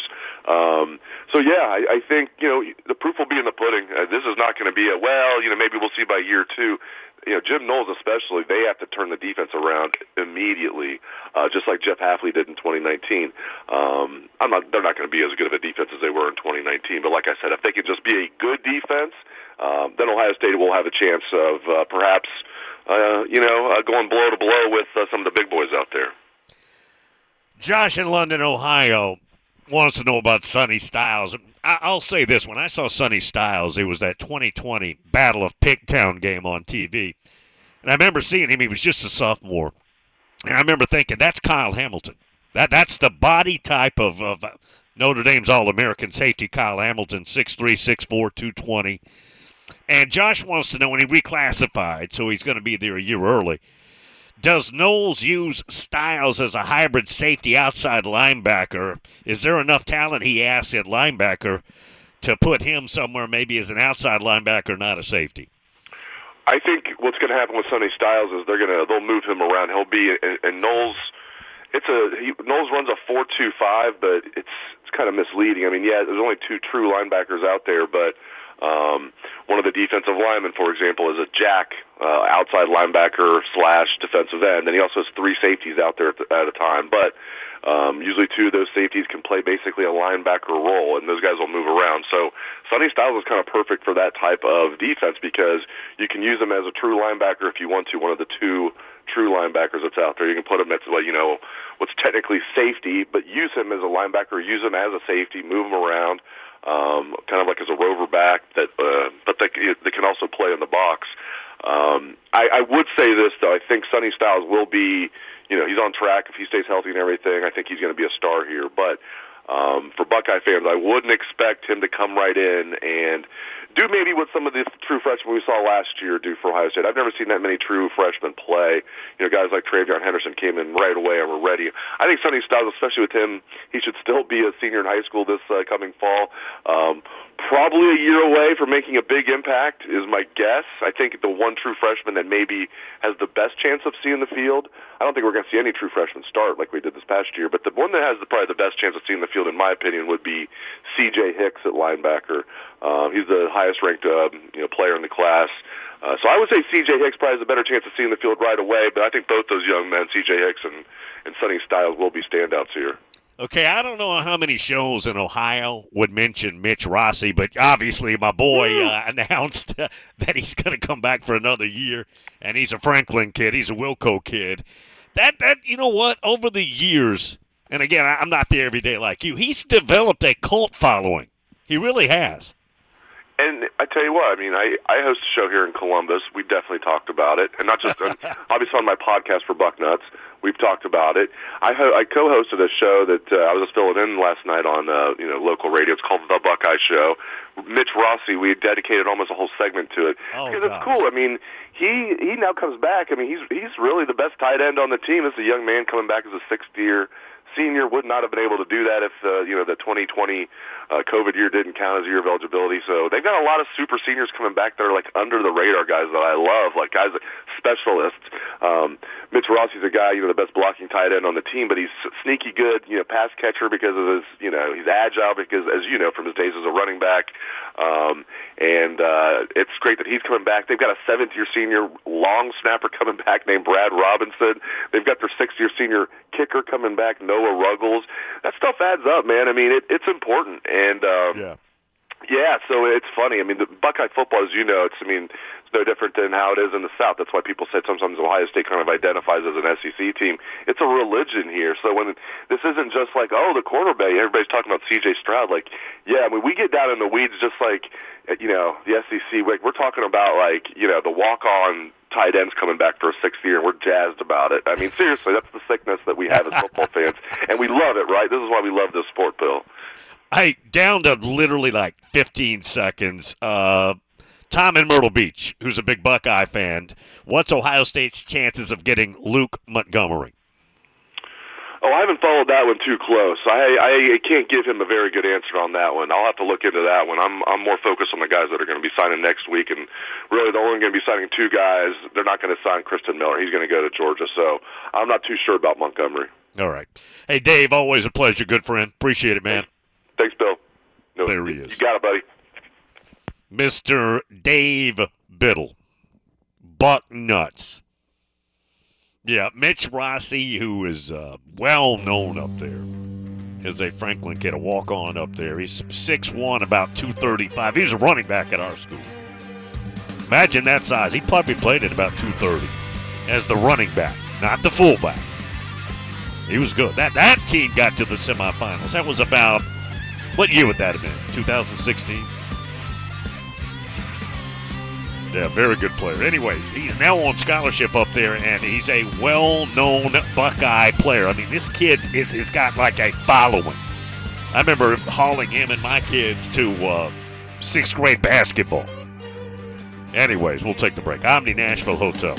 [SPEAKER 19] I think, the proof will be in the pudding. This is not going to be maybe we'll see by year 2. Jim Knowles especially, they have to turn the defense around immediately, just like Jeff Hafley did in 2019. They're not going to be as good of a defense as they were in 2019, but like I said, if they can just be a good defense, then Ohio State will have a chance of perhaps going blow to blow with some of the big boys out there.
[SPEAKER 4] Josh in London, Ohio, wants to know about Sonny Styles. I'll say this. When I saw Sonny Styles, it was that 2020 Battle of Pigtown game on TV. And I remember seeing him. He was just a sophomore. And I remember thinking, that's Kyle Hamilton. That's the body type of Notre Dame's All-American safety Kyle Hamilton, 6'3", 6'4", 220. And Josh wants to know, when he reclassified, so he's going to be there a year early, does Knowles use Styles as a hybrid safety outside linebacker? Is there enough talent, he asks, at linebacker to put him somewhere maybe as an outside linebacker, not a safety?
[SPEAKER 19] I think what's going to happen with Sonny Styles is they'll move him around. He'll be and Knowles. Knowles runs a 4-2-5, but it's kind of misleading. I mean, yeah, there's only 2 true linebackers out there, but one of the defensive linemen, for example, is a jack outside linebacker / defensive end, and he also has 3 safeties out there at a time. But usually 2 of those safeties can play basically a linebacker role, and those guys will move around. So Sonny Styles is kind of perfect for that type of defense because you can use him as a true linebacker if you want to, one of the 2 true linebackers that's out there. You can put him at, what's technically safety, but use him as a linebacker, use him as a safety, move him around, kind of like as a rover back but they can also play in the box. I would say this, though. I think Sonny Styles will be, he's on track if he stays healthy and everything. I think he's going to be a star here. But for Buckeye fans, I wouldn't expect him to come right in and do maybe what some of the true freshmen we saw last year do for Ohio State. I've never seen that many true freshmen play. Guys like Travion Henderson came in right away and were ready. I think Sonny Styles, especially with him, he should still be a senior in high school this coming fall. Probably a year away from making a big impact is my guess. I think the one true freshman that maybe has the best chance of seeing the field, I don't think we're going to see any true freshmen start like we did this past year, but the one that has probably the best chance of seeing the field, in my opinion, would be C.J. Hicks at linebacker. He's the highest-ranked player in the class. So I would say C.J. Hicks probably has a better chance of seeing the field right away, but I think both those young men, C.J. Hicks and Sonny Styles, will be standouts here.
[SPEAKER 4] Okay, I don't know how many shows in Ohio would mention Mitch Rossi, but obviously my boy announced that he's going to come back for another year, and he's a Franklin kid. He's a Wilco kid. That you know what? Over the years, and again, I'm not there every day like you, he's developed a cult following. He really has.
[SPEAKER 19] And I tell you what, I mean, I host a show here in Columbus. We definitely talked about it, and not just obviously on my podcast for Bucknuts. We've talked about it. I co-hosted a show that I was just filling in last night on local radio. It's called The Buckeye Show. Mitch Rossi, we dedicated almost a whole segment to it because it's cool. I mean, he now comes back. I mean, he's really the best tight end on the team. As a young man coming back as a 6th-year senior, would not have been able to do that if the 2020 COVID year didn't count as a year of eligibility. So they've got a lot of super seniors coming back that are like under the radar guys that I love, like guys, specialists. Mitch Rossi's a guy, the best blocking tight end on the team, but he's sneaky good, pass catcher because of his, he's agile because, as you know, from his days as a running back. And it's great that he's coming back. They've got a 7th-year senior long snapper coming back named Brad Robinson. They've got their 6th-year senior kicker coming back, Noah Ruggles. That stuff adds up, man. I mean, it's important. And yeah, so it's funny. I mean, the Buckeye football, as you know, it's no different than how it is in the South. That's why people say sometimes Ohio State kind of identifies as an SEC team. It's a religion here. So when this isn't just like, the quarterback, everybody's talking about C.J. Stroud. Like, yeah, I mean, we get down in the weeds just like, the SEC. Like, we're talking about, like, the walk-on tight ends coming back for a 6th year, and we're jazzed about it. I mean, seriously, that's the sickness that we have as football fans. And we love it, right? This is why we love this sport, Bill.
[SPEAKER 4] Hey, down to literally like 15 seconds. Tom in Myrtle Beach, who's a big Buckeye fan, what's Ohio State's chances of getting Luke Montgomery?
[SPEAKER 19] Oh, I haven't followed that one too close. I can't give him a very good answer on that one. I'll have to look into that one. I'm more focused on the guys that are going to be signing next week, and really they're only going to be signing 2 guys. They're not going to sign Kristen Miller. He's going to go to Georgia, so I'm not too sure about Montgomery.
[SPEAKER 4] All right. Hey, Dave, always a pleasure. Good friend. Appreciate it, man.
[SPEAKER 19] Thanks, Bill. No,
[SPEAKER 4] there he is.
[SPEAKER 19] You got it, buddy.
[SPEAKER 4] Mr. Dave Biddle. Bucknuts. Yeah, Mitch Rossi, who is well known up there, is a Franklin kid, a walk-on up there. He's 6'1", about 235. He was a running back at our school. Imagine that size. He probably played at about 230 as the running back, not the fullback. He was good. That team got to the semifinals. That was about, what year would that have been? 2016? Yeah, very good player. Anyways, he's now on scholarship up there, and he's a well-known Buckeye player. I mean, this kid has got like a following. I remember hauling him and my kids to sixth grade basketball. Anyways, we'll take the break. Omni Nashville Hotel.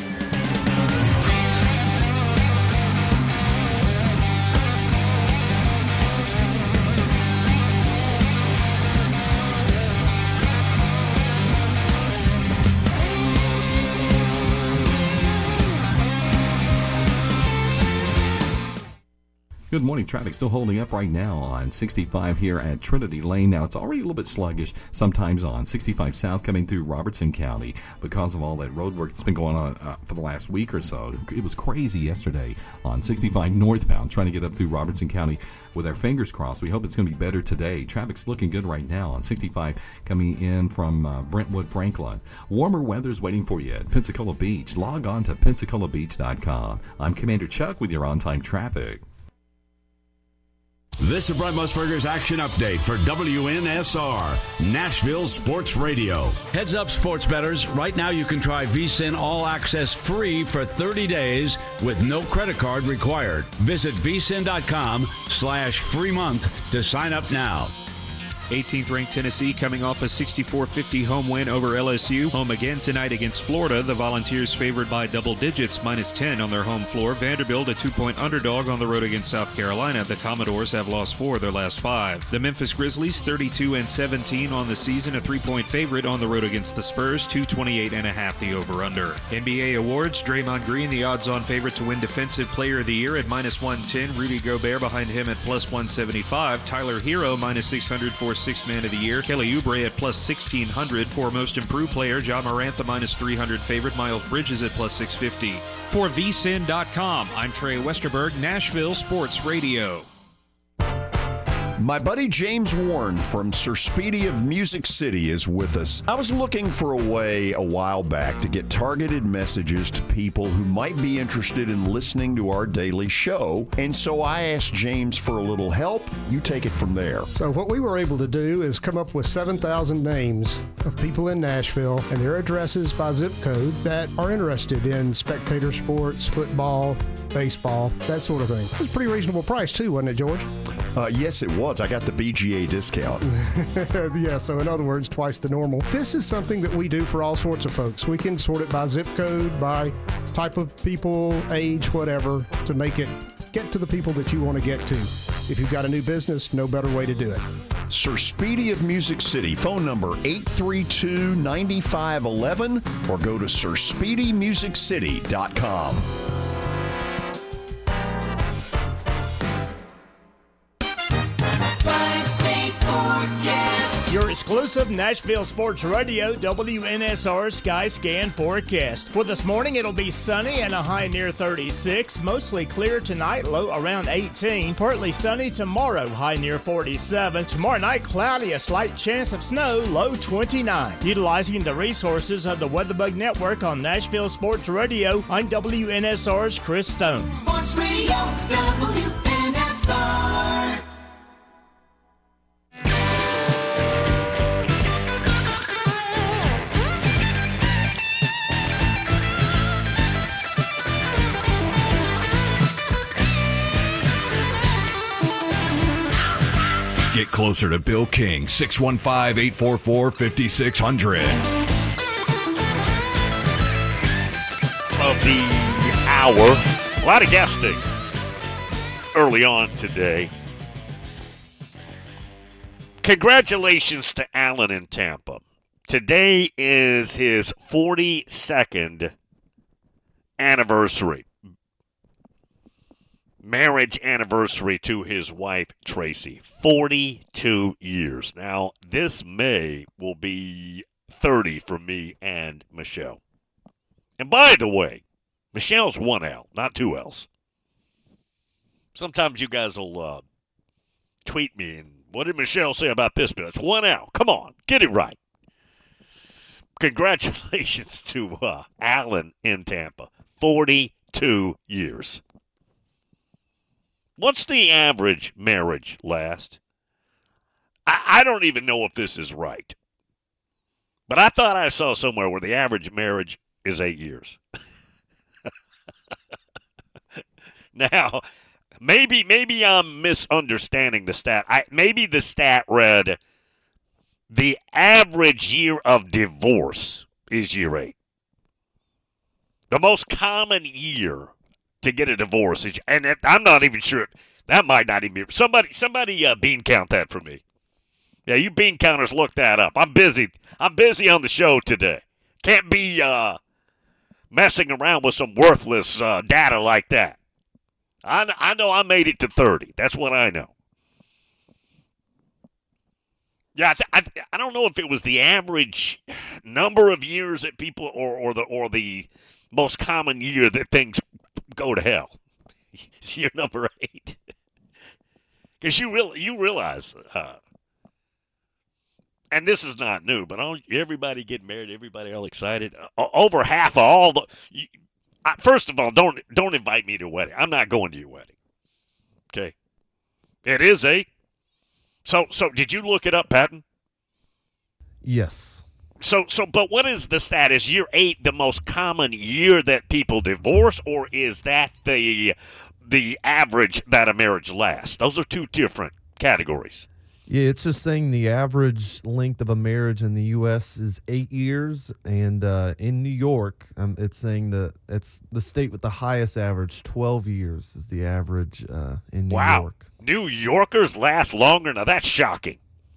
[SPEAKER 7] Good morning. Traffic still holding up right now on 65 here at Trinity Lane. Now, it's already a little bit sluggish sometimes on 65 South coming through Robertson County because of all that road work that's been going on for the last week or so. It was crazy yesterday on 65 northbound trying to get up through Robertson County with our fingers crossed. We hope it's going to be better today. Traffic's looking good right now on 65 coming in from Brentwood, Franklin. Warmer weather's waiting for you at Pensacola Beach. Log on to PensacolaBeach.com. I'm Commander Chuck with your on-time traffic.
[SPEAKER 20] This is Brent Musburger's Action Update for WNSR, Nashville Sports Radio. Heads up, sports bettors. Right now you can try VSiN All Access free for 30 days with no credit card required. Visit vsin.com/free month to sign up now.
[SPEAKER 21] 18th ranked Tennessee coming off a 64-50 home win over LSU. Home again tonight against Florida. The Volunteers favored by double digits, -10 on their home floor. Vanderbilt a 2-point underdog on the road against South Carolina. The Commodores have lost 4 of their last 5. The Memphis Grizzlies 32-17 on the season, a 3-point favorite on the road against the Spurs, 228.5 the over-under. NBA awards, Draymond Green the odds-on favorite to win Defensive Player of the Year at -110. Rudy Gobert behind him at +175. Tyler Hero -600 for Sixth Man of the Year. Kelly Oubre at +1,600 for Most Improved Player. Ja Morant the -300 favorite. Miles Bridges at +650. For vsin.com, I'm Trey Westerberg, Nashville Sports Radio.
[SPEAKER 11] My buddy James Warren from Sir Speedy of Music City is with us. I was looking for a way a while back to get targeted messages to people who might be interested in listening to our daily show, and so I asked James for a little help. You take it from there.
[SPEAKER 22] So what we were able to do is come up with 7,000 names of people in Nashville and their addresses by zip code that are interested in spectator sports, football, baseball, that sort of thing. It was a pretty reasonable price too, wasn't it, George?
[SPEAKER 11] Yes, it was. I got the BGA discount.
[SPEAKER 22] Yeah, so in other words, twice the normal. This is something that we do for all sorts of folks. We can sort it by zip code, by type of people, age, whatever, to make it get to the people that you want to get to. If you've got a new business, no better way to do it.
[SPEAKER 11] Sir Speedy of Music City, phone number 832-9511, or go to sirspeedymusiccity.com.
[SPEAKER 23] Your exclusive Nashville Sports Radio WNSR Sky Scan forecast. For this morning, it'll be sunny and a high near 36. Mostly clear tonight, low around 18. Partly sunny tomorrow, high near 47. Tomorrow night, cloudy, a slight chance of snow, low 29. Utilizing the resources of the WeatherBug Network on Nashville Sports Radio, I'm WNSR's Chris Stone.
[SPEAKER 1] Sports Radio, WNSR.
[SPEAKER 12] Get closer to Bill King, 615-844-5600.
[SPEAKER 4] Of the hour, a lot of guesting early on today. Congratulations to Alan in Tampa. Today is his 42nd anniversary. Marriage anniversary to his wife, Tracy. 42 years. Now, this May will be 30 for me and Michelle. And by the way, Michelle's one L, not two L's. Sometimes you guys will tweet me, and what did Michelle say about this bill? It's one L. Come on, get it right. Congratulations to Alan in Tampa. 42 years. What's the average marriage last? I don't even know if this is right. But I thought I saw somewhere where the average marriage is 8 years. Now, Maybe I'm misunderstanding the stat. Maybe the stat read the average year of divorce is year 8. The most common year to get a divorce is, and I'm not even sure. That might not even be. Somebody bean count that for me. Yeah, you bean counters, look that up. I'm busy on the show today. Can't be messing around with some worthless data like that. I know I made it to 30. That's what I know. Yeah, I don't know if it was the average number of years that people, or the most common year that things go to hell. It's year number 8. Because you realize, and this is not new, but everybody getting married, everybody all excited. Over half of all the. First of all, don't invite me to a wedding. I'm not going to your wedding. Okay, it is 8. So did you look it up, Patton?
[SPEAKER 2] Yes.
[SPEAKER 4] So, but what is the status? Year 8 the most common year that people divorce, or is that the average that a marriage lasts? Those are two different categories.
[SPEAKER 2] Yeah, it's just saying the average length of a marriage in the U.S. is 8 years, and in New York, it's saying that it's the state with the highest average. 12 years is the average in New York.
[SPEAKER 4] New Yorkers last longer? Now that's shocking.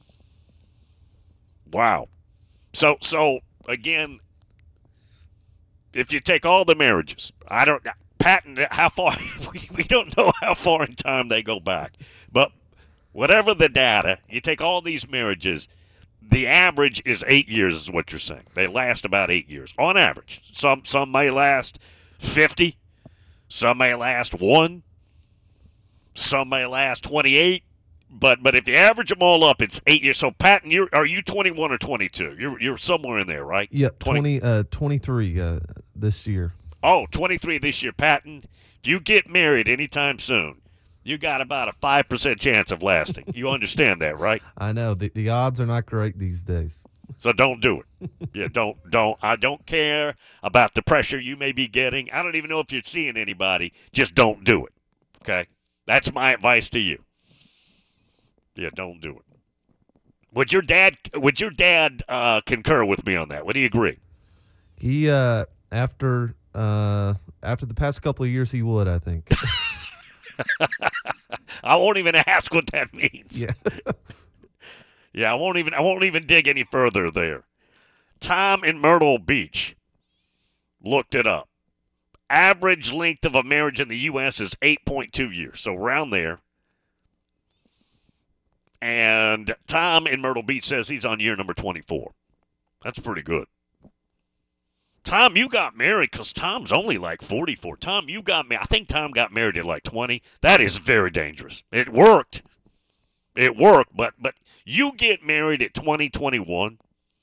[SPEAKER 4] Wow. So again, if you take all the marriages, Patton, how far, we don't know how far in time they go back, but whatever the data, you take all these marriages, the average is 8 years is what you're saying. They last about 8 years on average. Some may last 50, some may last 1, some may last 28, but if you average them all up, it's 8 years. So Patton, are you 21 or 22? You're somewhere in there, right?
[SPEAKER 2] Yeah, 23 this year.
[SPEAKER 4] Oh, 23 this year, Patton. If you get married anytime soon, you got about a 5% chance of lasting. You understand that, right?
[SPEAKER 2] I know. The odds are not great these days.
[SPEAKER 4] So don't do it. Yeah, don't. I don't care about the pressure you may be getting. I don't even know if you're seeing anybody. Just don't do it. Okay? That's my advice to you. Yeah, don't do it. Would your dad concur with me on that? Would he agree?
[SPEAKER 2] He after the past couple of years, he would, I think.
[SPEAKER 4] I won't even ask what that means.
[SPEAKER 2] Yeah.
[SPEAKER 4] Yeah, I won't even dig any further there. Tom in Myrtle Beach looked it up. Average length of a marriage in the U.S. is 8.2 years, so around there. And Tom in Myrtle Beach says he's on year number 24. That's pretty good. Tom, you got married because Tom's only like 44. Tom, you got married. I think Tom got married at like 20. That is very dangerous. It worked. But you get married at 20, 21,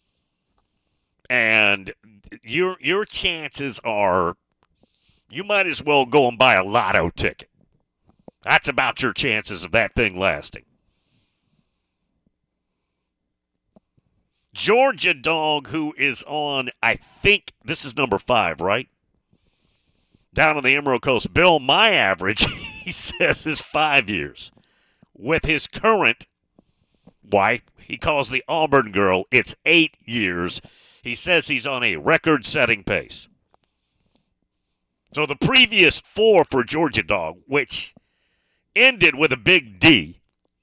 [SPEAKER 4] and your chances are you might as well go and buy a lotto ticket. That's about your chances of that thing lasting. Georgia Dog, who is on, I think this is number 5, right? Down on the Emerald Coast. Bill, my average, he says, is 5 years. With his current wife, he calls the Auburn girl, it's 8 years. He says he's on a record-setting pace. So the previous 4 for Georgia Dog, which ended with a big D,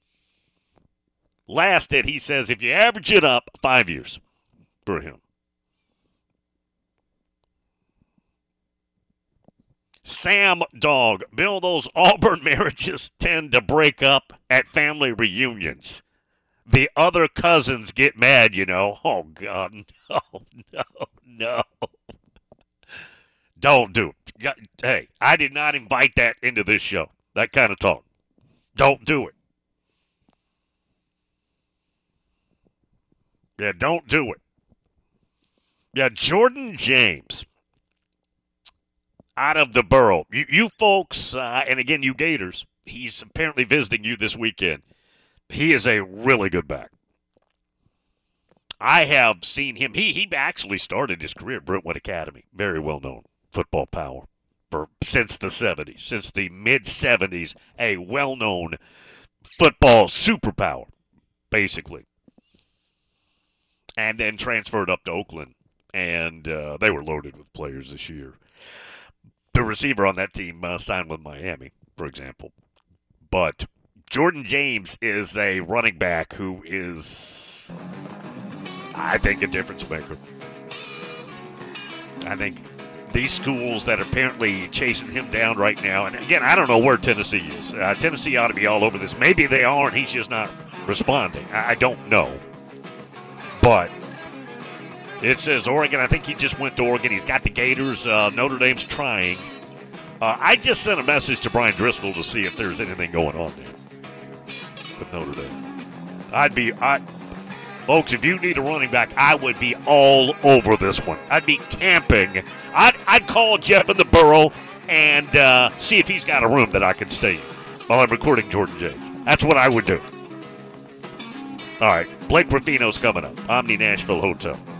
[SPEAKER 4] lasted, he says, if you average it up, 5 years for him. Sam Dog. Bill, those Auburn marriages tend to break up at family reunions. The other cousins get mad, you know. Oh, God. No. Don't do it. Hey, I did not invite that into this show. That kind of talk. Don't do it. Yeah, don't do it. Yeah, Jordan James out of the Borough. You folks, and again, you Gators, he's apparently visiting you this weekend. He is a really good back. I have seen him. He actually started his career at Brentwood Academy. Very well known. Football power. since the 70s, since the mid-70s, a well-known football superpower, basically. And then transferred up to Oakland, and they were loaded with players this year. The receiver on that team signed with Miami, for example. But Jordan James is a running back who is, I think, a difference maker. I think these schools that are apparently chasing him down right now, and again, I don't know where Tennessee is. Tennessee ought to be all over this. Maybe they are, and he's just not responding. I don't know. But it says Oregon. I think he just went to Oregon. He's got the Gators. Notre Dame's trying. I just sent a message to Brian Driscoll to see if there's anything going on there with Notre Dame. Folks, if you need a running back, I would be all over this one. I'd be camping. I'd call Jeff in the Borough and see if he's got a room that I can stay in while I'm recording Jordan James. That's what I would do. All right, Blake Ruffino's coming up. Omni Nashville Hotel.